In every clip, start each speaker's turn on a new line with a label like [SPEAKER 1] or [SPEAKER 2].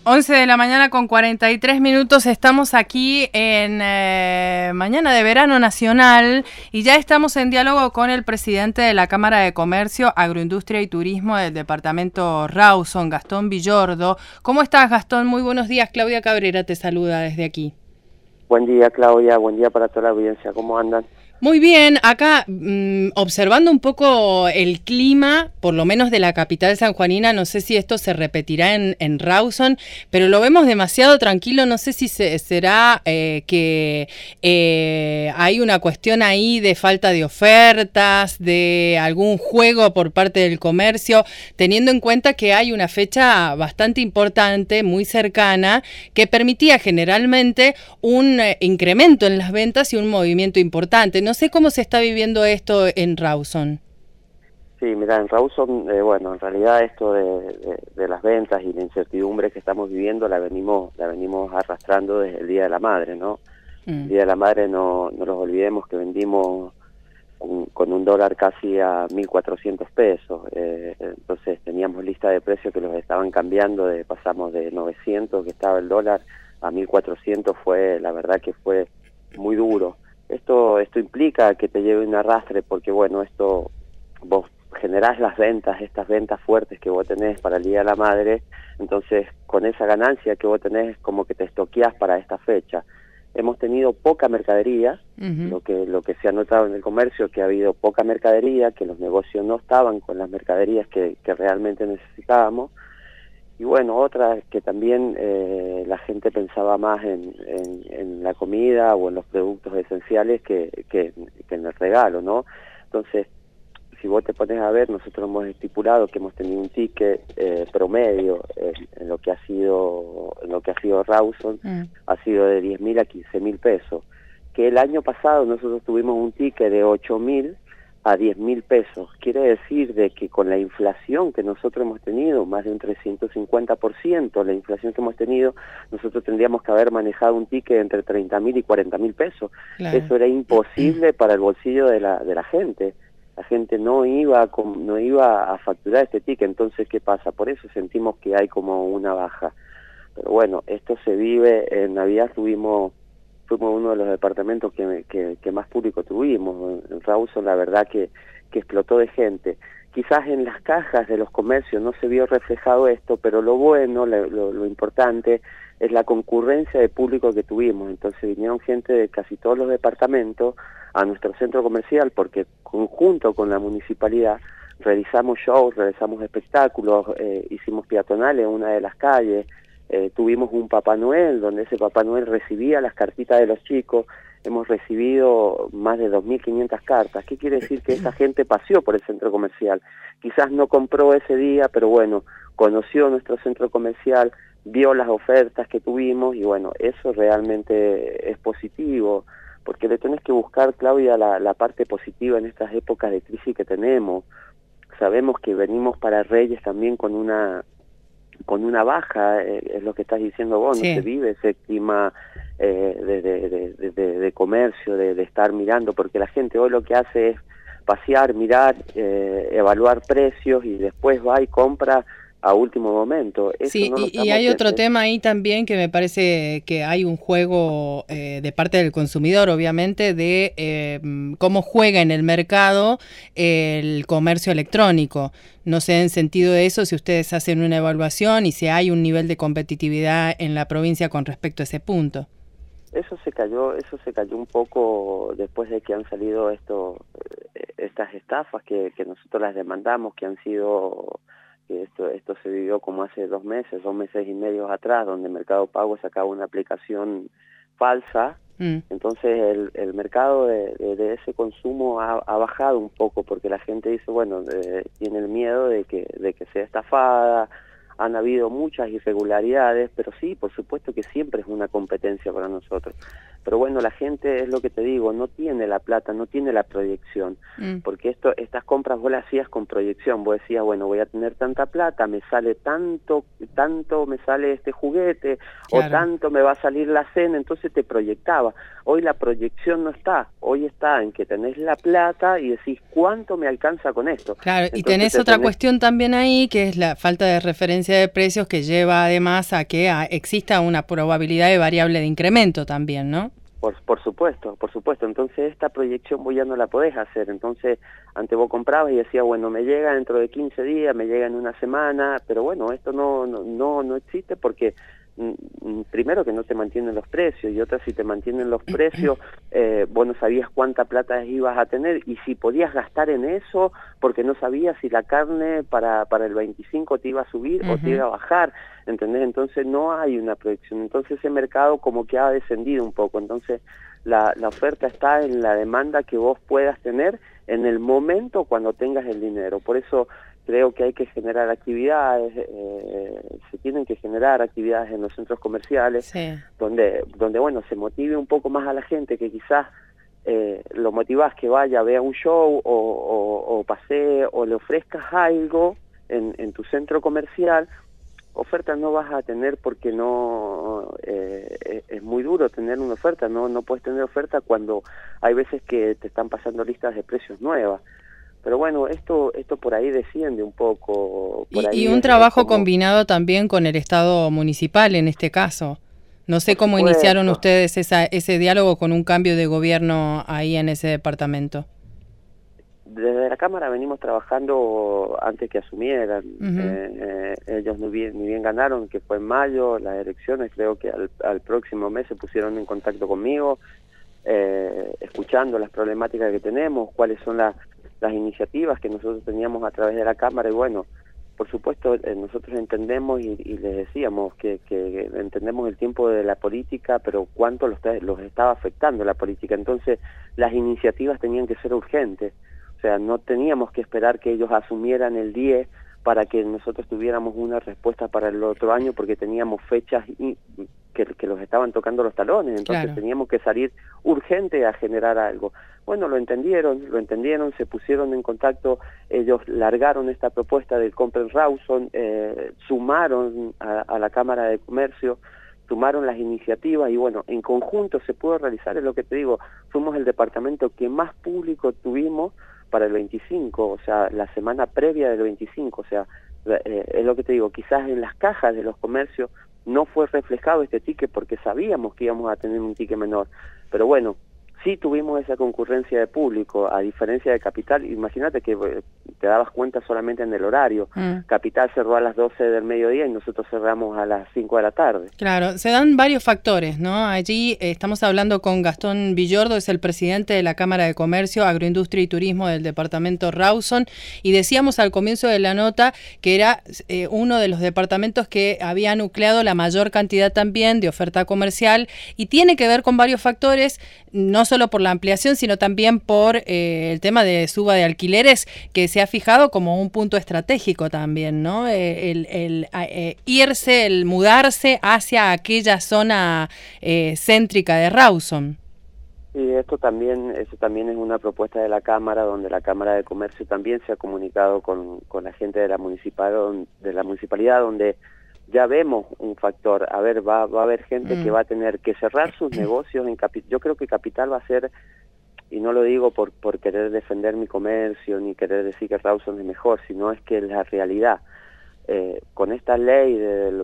[SPEAKER 1] 11 de la mañana con 43 minutos, estamos aquí en Mañana de Verano Nacional y ya estamos en diálogo con el presidente de la Cámara de Comercio, Agroindustria y Turismo del departamento Rawson, Gastón Villordo. ¿Cómo estás, Gastón? Muy buenos días, Claudia Cabrera te saluda desde aquí.
[SPEAKER 2] Buen día, Claudia, buen día para toda la audiencia, ¿cómo andan?
[SPEAKER 1] Muy bien, acá observando un poco el clima, por lo menos de la capital sanjuanina, no sé si esto se repetirá en Rawson, pero lo vemos demasiado tranquilo, no sé si será que hay una cuestión ahí de falta de ofertas, de algún juego por parte del comercio, teniendo en cuenta que hay una fecha bastante importante, muy cercana, que permitía generalmente un incremento en las ventas y un movimiento importante. No sé cómo se está viviendo esto en Rawson.
[SPEAKER 2] Sí, mira, en Rawson, bueno, en realidad esto de las ventas y la incertidumbre que estamos viviendo la venimos arrastrando desde el Día de la Madre, ¿no? El Día de la Madre no nos olvidemos que vendimos con un dólar casi a 1.400 pesos, entonces teníamos lista de precios que los estaban cambiando, pasamos de 900 que estaba el dólar a 1.400, la verdad que fue muy duro. Esto implica que te lleve un arrastre porque, bueno, vos generás las ventas, estas ventas fuertes que vos tenés para el Día de la Madre, entonces con esa ganancia que vos tenés como que te estoqueás para esta fecha. Hemos tenido poca mercadería, lo que se ha notado en el comercio, que ha habido poca mercadería, que los negocios no estaban con las mercaderías que realmente necesitábamos. Y bueno, otra que también la gente pensaba más en la comida o en los productos esenciales que en el regalo, ¿no? Entonces, si vos te pones a ver, nosotros hemos estipulado que hemos tenido un ticket promedio en lo que ha sido Rawson, ha sido de 10.000 a 15.000 pesos, que el año pasado nosotros tuvimos un ticket de 8.000 a 10.000 pesos. Quiere decir de que con la inflación que nosotros hemos tenido, más de un 350%, la inflación que hemos tenido, nosotros tendríamos que haber manejado un ticket entre 30.000 y 40.000 pesos. Claro. Eso era imposible para el bolsillo de la gente. La gente no iba a facturar este ticket. Entonces, ¿qué pasa? Por eso sentimos que hay como una baja. Pero bueno, esto se vive. En Navidad fuimos uno de los departamentos que más público tuvimos. En Rawson la verdad que explotó de gente. Quizás en las cajas de los comercios no se vio reflejado esto, pero lo bueno, lo importante es la concurrencia de público que tuvimos. Entonces vinieron gente de casi todos los departamentos a nuestro centro comercial, porque conjunto con la municipalidad realizamos shows, realizamos espectáculos, hicimos peatonales en una de las calles. Tuvimos un Papá Noel, donde ese Papá Noel recibía las cartitas de los chicos. Hemos recibido más de 2.500 cartas. ¿Qué quiere decir? Que esa gente paseó por el centro comercial. Quizás no compró ese día, pero bueno, conoció nuestro centro comercial, vio las ofertas que tuvimos y bueno, eso realmente es positivo, porque le tenés que buscar, Claudia, la parte positiva en estas épocas de crisis que tenemos. Sabemos que venimos para Reyes también con una baja, es lo que estás diciendo vos, sí. No se vive ese clima de comercio, de estar mirando, porque la gente hoy lo que hace es pasear, mirar, evaluar precios y después va y compra a último momento. Eso
[SPEAKER 1] sí,
[SPEAKER 2] no
[SPEAKER 1] y hay otro tema ahí también que me parece que hay un juego de parte del consumidor, obviamente, de cómo juega en el mercado el comercio electrónico. No sé en sentido de eso si ustedes hacen una evaluación y si hay un nivel de competitividad en la provincia con respecto a ese punto.
[SPEAKER 2] Eso se cayó un poco después de que han salido estas estafas que nosotros las demandamos, que han sido... Esto se vivió como hace 2 meses y medio atrás, donde Mercado Pago sacaba una aplicación falsa. Entonces el mercado de ese consumo ha bajado un poco, porque la gente dice, bueno, tiene el miedo de que sea estafada. Han habido muchas irregularidades, pero sí, por supuesto que siempre es una competencia para nosotros. Pero bueno, la gente, es lo que te digo, no tiene la plata, no tiene la proyección, porque estas compras vos las hacías con proyección. Vos decías, bueno, voy a tener tanta plata, me sale tanto me sale este juguete, claro, o tanto me va a salir la cena, entonces te proyectaba. Hoy la proyección no está, hoy está en que tenés la plata y decís, ¿cuánto me alcanza con esto?
[SPEAKER 1] Claro,
[SPEAKER 2] entonces,
[SPEAKER 1] y tenés otra cuestión también ahí, que es la falta de referencia competencia de precios que lleva además a que exista una probabilidad de variable de incremento también, ¿no?
[SPEAKER 2] Por supuesto, por supuesto. Entonces esta proyección vos ya no la podés hacer. Entonces antes vos comprabas y decías, bueno, me llega dentro de 15 días, me llega en una semana, pero bueno, esto no existe porque primero que no te mantienen los precios y otra, si te mantienen los precios, vos no sabías cuánta plata ibas a tener y si podías gastar en eso porque no sabías si la carne para el 25 te iba a subir o te iba a bajar, ¿entendés? Entonces no hay una proyección, entonces ese mercado como que ha descendido un poco, entonces la oferta está en la demanda que vos puedas tener en el momento cuando tengas el dinero, por eso creo que hay que generar actividades, se tienen que generar actividades en los centros comerciales, sí, donde bueno, se motive un poco más a la gente, que quizás lo motivás que vaya, vea un show o pasee o le ofrezcas algo en tu centro comercial. Ofertas no vas a tener porque no es muy duro tener una oferta, no puedes tener oferta cuando hay veces que te están pasando listas de precios nuevas. Pero bueno, esto por ahí desciende un poco.
[SPEAKER 1] Y un trabajo combinado también con el Estado municipal en este caso. No sé cómo iniciaron ustedes ese diálogo con un cambio de gobierno ahí en ese departamento.
[SPEAKER 2] Desde la Cámara venimos trabajando antes que asumieran. Ellos ni bien ganaron, que fue en mayo, las elecciones, creo que al próximo mes se pusieron en contacto conmigo, escuchando las problemáticas que tenemos, cuáles son las iniciativas que nosotros teníamos a través de la Cámara y bueno, por supuesto nosotros entendemos y les decíamos que entendemos el tiempo de la política, pero cuánto los estaba afectando la política, entonces las iniciativas tenían que ser urgentes, o sea, no teníamos que esperar que ellos asumieran el 10 para que nosotros tuviéramos una respuesta para el otro año porque teníamos fechas que los estaban tocando los talones, entonces claro, teníamos que salir urgente a generar algo. Bueno, lo entendieron, se pusieron en contacto, ellos largaron esta propuesta del Compren Rawson, sumaron a la Cámara de Comercio, sumaron las iniciativas y bueno, en conjunto se pudo realizar, es lo que te digo, fuimos el departamento que más público tuvimos para el 25, o sea, la semana previa del 25, o sea, es lo que te digo, quizás en las cajas de los comercios no fue reflejado este ticket porque sabíamos que íbamos a tener un ticket menor, pero bueno, sí tuvimos esa concurrencia de público, a diferencia de Capital, imagínate que te dabas cuenta solamente en el horario, Capital cerró a las 12 del mediodía y nosotros cerramos a las 5 de la tarde.
[SPEAKER 1] Claro, se dan varios factores, ¿no? Allí estamos hablando con Gastón Villordo, es el presidente de la Cámara de Comercio, Agroindustria y Turismo del departamento Rawson, y decíamos al comienzo de la nota que era uno de los departamentos que había nucleado la mayor cantidad también de oferta comercial y tiene que ver con varios factores, no solo por la ampliación, sino también por el tema de suba de alquileres, que se ha fijado como un punto estratégico también, ¿no? El mudarse hacia aquella zona céntrica de Rawson.
[SPEAKER 2] Y eso también es una propuesta de la Cámara, donde la Cámara de Comercio también se ha comunicado con la gente de la municipalidad, donde ya vemos un factor, a ver, va a haber gente que va a tener que cerrar sus negocios en Capital. Yo creo que Capital va a ser, y no lo digo por querer defender mi comercio, ni querer decir que Rawson es mejor, sino es que es la realidad. Con esta ley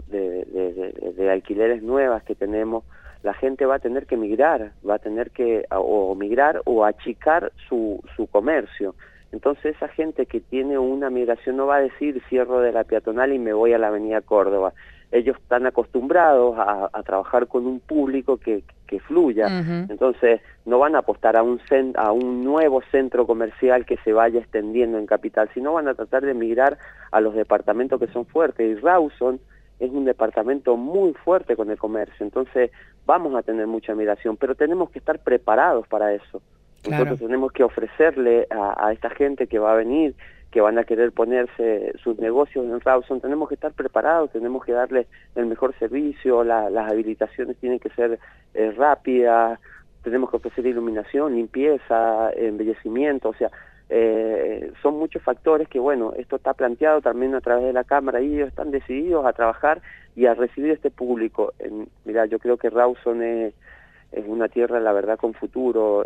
[SPEAKER 2] de alquileres nuevas que tenemos, la gente va a tener que migrar, va a tener que migrar o achicar su comercio. Entonces esa gente que tiene una migración no va a decir cierro de la peatonal y me voy a la avenida Córdoba. Ellos están acostumbrados a trabajar con un público que fluya. Entonces no van a apostar a un nuevo centro comercial que se vaya extendiendo en Capital, sino van a tratar de migrar a los departamentos que son fuertes. Y Rawson es un departamento muy fuerte con el comercio, entonces vamos a tener mucha migración, pero tenemos que estar preparados para eso. Nosotros tenemos que ofrecerle a esta gente que va a venir, que van a querer ponerse sus negocios en Rawson, tenemos que estar preparados, tenemos que darles el mejor servicio, las habilitaciones tienen que ser rápidas, tenemos que ofrecer iluminación, limpieza, embellecimiento, o sea, son muchos factores que, bueno, esto está planteado también a través de la Cámara y ellos están decididos a trabajar y a recibir este público. Mira, yo creo que Rawson es una tierra, la verdad, con futuro.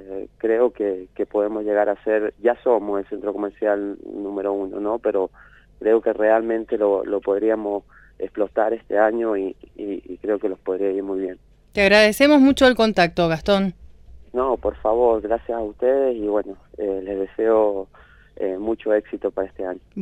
[SPEAKER 2] Creo que podemos llegar a ser, ya somos el centro comercial número 1, ¿no? Pero creo que realmente lo podríamos explotar este año y creo que los podría ir muy bien.
[SPEAKER 1] Te agradecemos mucho el contacto, Gastón.
[SPEAKER 2] No, por favor, gracias a ustedes y bueno, les deseo mucho éxito para este año.